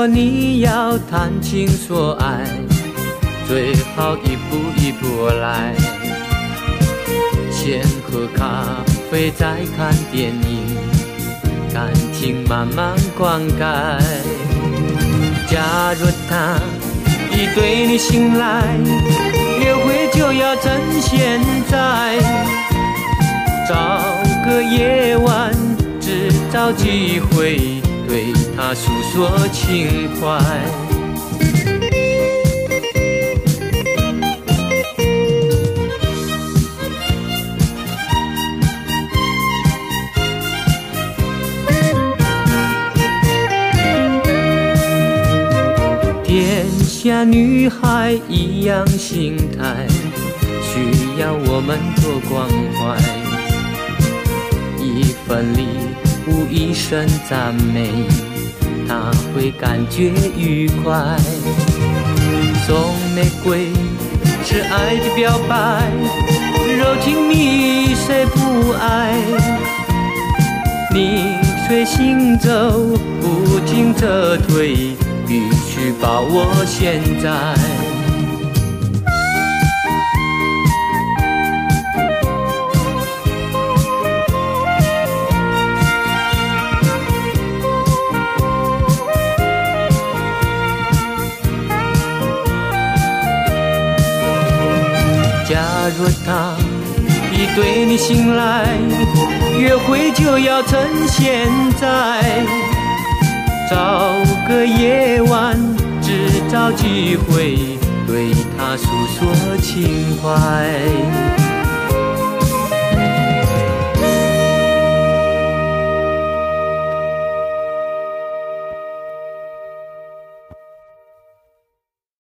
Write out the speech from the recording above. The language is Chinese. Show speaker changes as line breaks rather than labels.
你要谈情说爱，最好一步一步来，先喝咖啡再看电影，感情慢慢灌溉。假如他已对你醒来，约会就要趁现在，找个夜晚制造机会对他诉说情怀。天下女孩一样心态，需要我们多关怀。一份礼物一声赞美，她会感觉愉快。送玫瑰是爱的表白，柔情蜜意谁不爱？逆水行走，不进则退，必须把握现在。假若他已对你醒来，约会就要趁现在，找个夜晚制造机会对他诉说情怀。